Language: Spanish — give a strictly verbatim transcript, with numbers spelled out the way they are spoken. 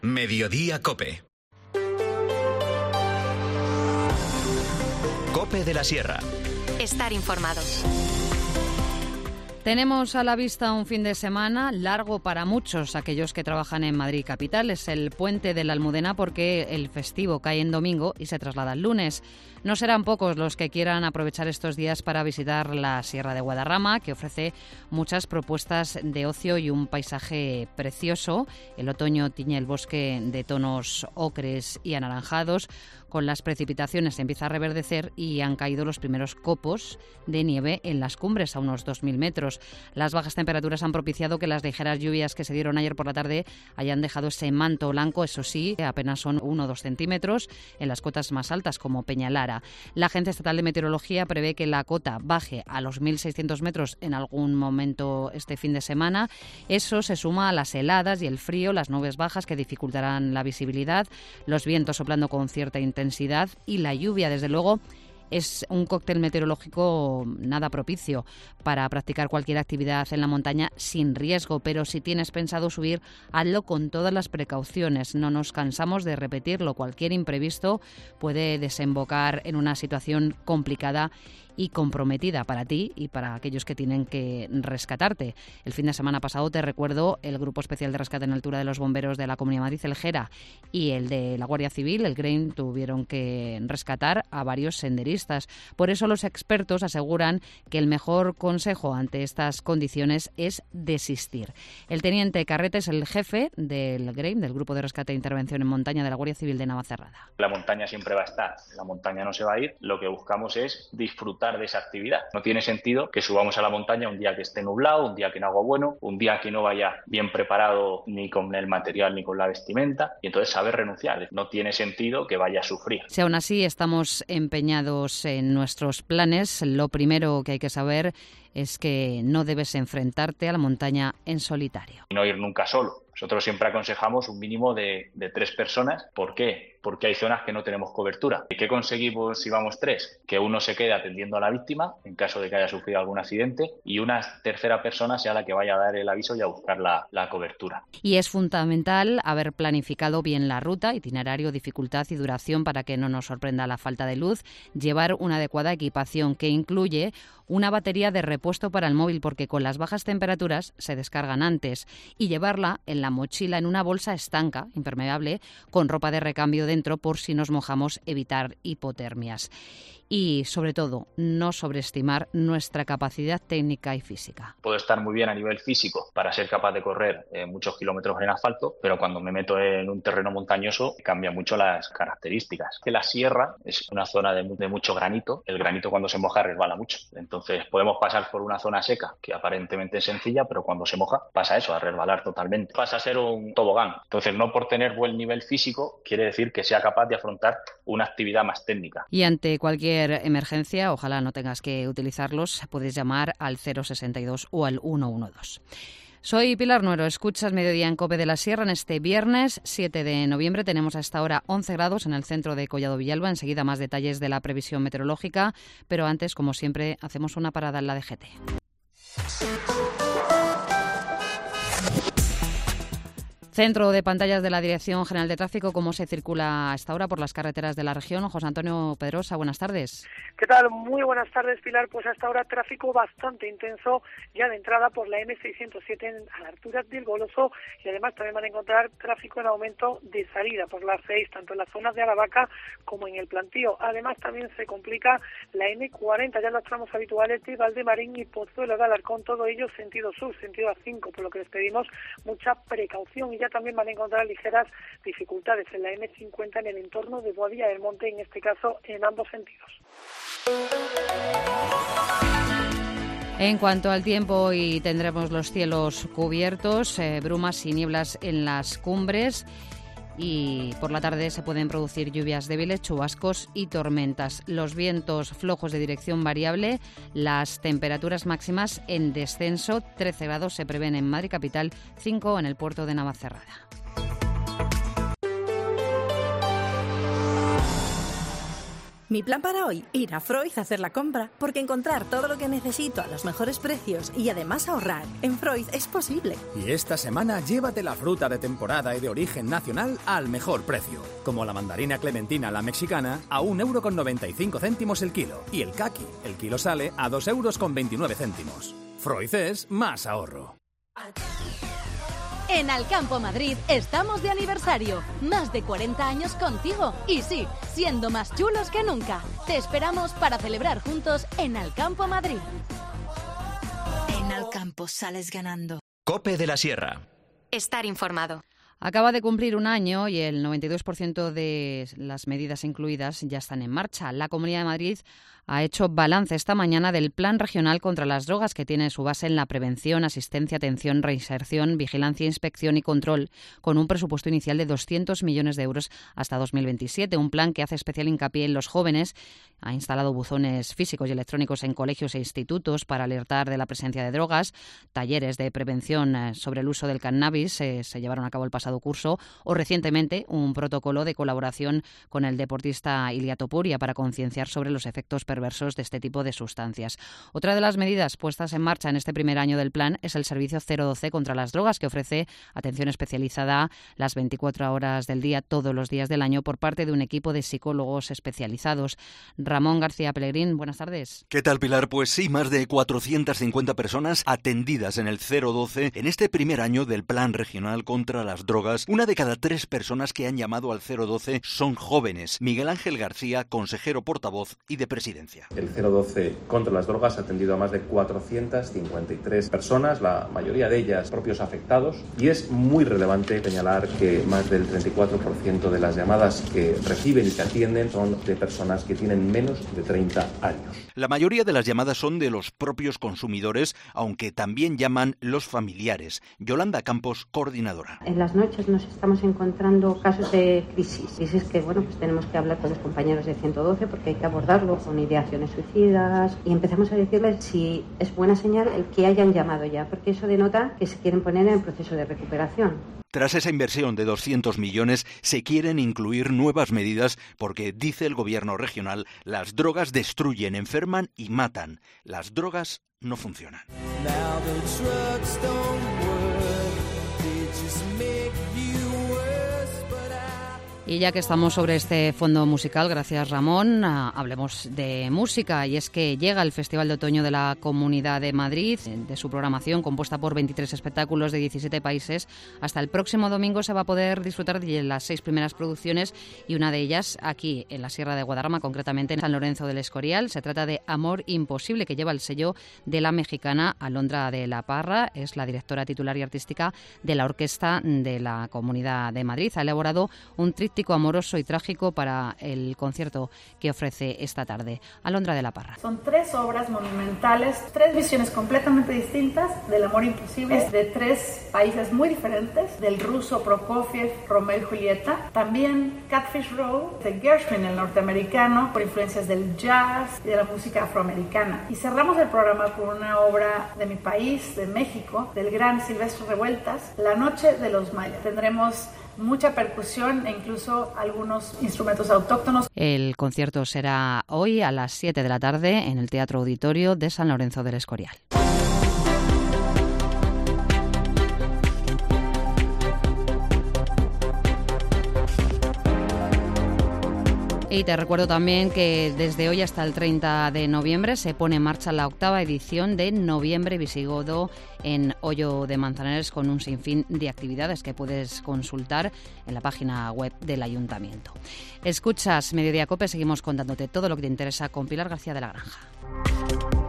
Mediodía Cope. Cope de la Sierra. Estar informados. Tenemos a la vista un fin de semana largo para muchos, aquellos que trabajan en Madrid capital. Es el puente de la Almudena porque el festivo cae en domingo y se traslada el lunes. No serán pocos los que quieran aprovechar estos días para visitar la Sierra de Guadarrama, que ofrece muchas propuestas de ocio y un paisaje precioso. El otoño tiñe el bosque de tonos ocres y anaranjados. Con las precipitaciones se empieza a reverdecer y han caído los primeros copos de nieve en las cumbres, a unos dos mil metros. Las bajas temperaturas han propiciado que las ligeras lluvias que se dieron ayer por la tarde hayan dejado ese manto blanco, eso sí, apenas son uno o dos centímetros en las cotas más altas, como Peñalara. La Agencia Estatal de Meteorología prevé que la cota baje a los mil seiscientos metros en algún momento este fin de semana. Eso se suma a las heladas y el frío, las nubes bajas que dificultarán la visibilidad, los vientos soplando con cierta intensidad y la lluvia, desde luego. Es un cóctel meteorológico nada propicio para practicar cualquier actividad en la montaña sin riesgo, pero si tienes pensado subir, hazlo con todas las precauciones. No nos cansamos de repetirlo. Cualquier imprevisto puede desembocar en una situación complicada y comprometida para ti y para aquellos que tienen que rescatarte. El fin de semana pasado, te recuerdo, el Grupo Especial de Rescate en Altura de los Bomberos de la Comunidad de Madrid, el GERA, y el de la Guardia Civil, el GRAIN, tuvieron que rescatar a varios senderistas. Por eso los expertos aseguran que el mejor consejo ante estas condiciones es desistir. El teniente Carrete es el jefe del GRAIN, del Grupo de Rescate e Intervención en Montaña de la Guardia Civil de Navacerrada. La montaña siempre va a estar, la montaña no se va a ir. Lo que buscamos es disfrutar de esa actividad. No tiene sentido que subamos a la montaña un día que esté nublado, un día que no haga bueno, un día que no vaya bien preparado ni con el material ni con la vestimenta, y entonces saber renunciar. No tiene sentido que vaya a sufrir. Si aún así estamos empeñados en nuestros planes, lo primero que hay que saber es que no debes enfrentarte a la montaña en solitario. No ir nunca solo. Nosotros siempre aconsejamos un mínimo de, de tres personas. ¿Por qué? Porque hay zonas que no tenemos cobertura. ¿Y qué conseguimos si vamos tres? Que uno se quede atendiendo a la víctima en caso de que haya sufrido algún accidente y una tercera persona sea la que vaya a dar el aviso y a buscar la, la cobertura. Y es fundamental haber planificado bien la ruta, itinerario, dificultad y duración para que no nos sorprenda la falta de luz, llevar una adecuada equipación que incluye una batería de repuesto para el móvil, porque con las bajas temperaturas se descargan antes, y llevarla en la mochila en una bolsa estanca, impermeable, con ropa de recambio dentro por si nos mojamos, evitar hipotermias. Y, sobre todo, no sobreestimar nuestra capacidad técnica y física. Puedo estar muy bien a nivel físico para ser capaz de correr eh, muchos kilómetros en asfalto, pero cuando me meto en un terreno montañoso cambia mucho las características. Que la sierra es una zona de, de mucho granito. El granito cuando se moja resbala mucho. Entonces podemos pasar por una zona seca que aparentemente es sencilla, pero cuando se moja pasa eso, a resbalar totalmente. Pasa a ser un tobogán. Entonces no por tener buen nivel físico quiere decir que sea capaz de afrontar una actividad más técnica. Y ante cualquier emergencia, ojalá no tengas que utilizarlos, puedes llamar al cero sesenta y dos o al ciento doce. Soy Pilar Nuero, escuchas Mediodía en Cope de la Sierra. En este viernes siete de noviembre tenemos a esta hora once grados en el centro de Collado Villalba. Enseguida más detalles de la previsión meteorológica, pero antes, como siempre, hacemos una parada en la D G T. Centro de pantallas de la Dirección General de Tráfico. ¿Cómo se circula a esta hora por las carreteras de la región? José Antonio Pedrosa, buenas tardes. ¿Qué tal? Muy buenas tardes, Pilar. Pues hasta ahora tráfico bastante intenso ya de entrada por la eme seiscientos siete en, a la altura del Goloso, y además también van a encontrar tráfico en aumento de salida por la seis, tanto en las zonas de Aravaca como en el Plantío. Además también se complica la eme cuarenta, ya en los tramos habituales de Valdemarín y Pozuelo de Alarcón, todo ello sentido sur, sentido A cinco, por lo que les pedimos mucha precaución. Y ya también van a encontrar ligeras dificultades en la eme cincuenta en el entorno de Boadilla del Monte, en este caso en ambos sentidos. En cuanto al tiempo, hoy tendremos los cielos cubiertos, eh, brumas y nieblas en las cumbres, y por la tarde se pueden producir lluvias débiles, chubascos y tormentas. Los vientos flojos de dirección variable, las temperaturas máximas en descenso, trece grados se prevén en Madrid capital, cinco en el puerto de Navacerrada. Mi plan para hoy, ir a Freud a hacer la compra, porque encontrar todo lo que necesito a los mejores precios y además ahorrar en Freud es posible. Y esta semana llévate la fruta de temporada y de origen nacional al mejor precio, como la mandarina clementina la mexicana a un euro con noventa y cinco céntimos el kilo y el caqui, el kilo sale a dos euros con veintinueve céntimos. Freud es más ahorro. En Alcampo Madrid estamos de aniversario. Más de cuarenta años contigo. Y sí, siendo más chulos que nunca. Te esperamos para celebrar juntos en Alcampo Madrid. En Alcampo sales ganando. COPE de la Sierra. Estar informado. Acaba de cumplir un año y el noventa y dos por ciento de las medidas incluidas ya están en marcha. La Comunidad de Madrid ha hecho balance esta mañana del Plan Regional contra las Drogas, que tiene su base en la prevención, asistencia, atención, reinserción, vigilancia, inspección y control, con un presupuesto inicial de doscientos millones de euros hasta dos mil veintisiete. Un plan que hace especial hincapié en los jóvenes. Ha instalado buzones físicos y electrónicos en colegios e institutos para alertar de la presencia de drogas, talleres de prevención sobre el uso del cannabis eh, se llevaron a cabo el pasado curso, o recientemente un protocolo de colaboración con el deportista Ilia Topuria para concienciar sobre los efectos perversos de este tipo de sustancias. Otra de las medidas puestas en marcha en este primer año del plan es el servicio cero doce contra las drogas, que ofrece atención especializada las veinticuatro horas del día, todos los días del año, por parte de un equipo de psicólogos especializados. Ramón García Pellegrín, buenas tardes. ¿Qué tal, Pilar? Pues sí, más de cuatrocientas cincuenta personas atendidas en el cero doce en este primer año del Plan Regional contra las Drogas. Una de cada tres personas que han llamado al cero doce son jóvenes. Miguel Ángel García, consejero portavoz y de presidencia. El cero doce contra las drogas ha atendido a más de cuatrocientas cincuenta y tres personas, la mayoría de ellas propios afectados, y es muy relevante señalar que más del treinta y cuatro por ciento de las llamadas que reciben y que atienden son de personas que tienen menos de treinta años. La mayoría de las llamadas son de los propios consumidores, aunque también llaman los familiares. Yolanda Campos, coordinadora. En las noches nos estamos encontrando casos de crisis. Crisis que, bueno, pues tenemos que hablar con los compañeros de ciento doce porque hay que abordarlo con ideaciones suicidas, y empezamos a decirles si es buena señal el que hayan llamado ya, porque eso denota que se quieren poner en el proceso de recuperación. Tras esa inversión de doscientos millones, se quieren incluir nuevas medidas porque, dice el gobierno regional, las drogas destruyen, enferman y matan. Las drogas no funcionan. Y ya que estamos sobre este fondo musical, gracias Ramón, hablemos de música. Y es que llega el Festival de Otoño de la Comunidad de Madrid, de su programación compuesta por veintitrés espectáculos de diecisiete países. Hasta el próximo domingo se va a poder disfrutar de las seis primeras producciones, y una de ellas aquí en la Sierra de Guadarrama, concretamente en San Lorenzo del Escorial. Se trata de Amor Imposible, que lleva el sello de la mexicana Alondra de la Parra. Es la directora titular y artística de la Orquesta de la Comunidad de Madrid. Ha elaborado un tríptico amoroso y trágico para el concierto que ofrece esta tarde. Alondra de la Parra. Son tres obras monumentales, tres visiones completamente distintas del amor imposible, de tres países muy diferentes, del ruso Prokofiev, Romeo y Julieta, también Catfish Row de Gershwin, el norteamericano, por influencias del jazz y de la música afroamericana. Y cerramos el programa con una obra de mi país, de México, del gran Silvestre Revueltas, La Noche de los Mayas. Tendremos mucha percusión e incluso algunos instrumentos autóctonos. El concierto será hoy a las siete de la tarde en el Teatro Auditorio de San Lorenzo del Escorial. Y te recuerdo también que desde hoy hasta el treinta de noviembre se pone en marcha la octava edición de Noviembre Visigodo en Hoyo de Manzanares, con un sinfín de actividades que puedes consultar en la página web del Ayuntamiento. Escuchas Mediodía COPE, seguimos contándote todo lo que te interesa con Pilar García de la Granja.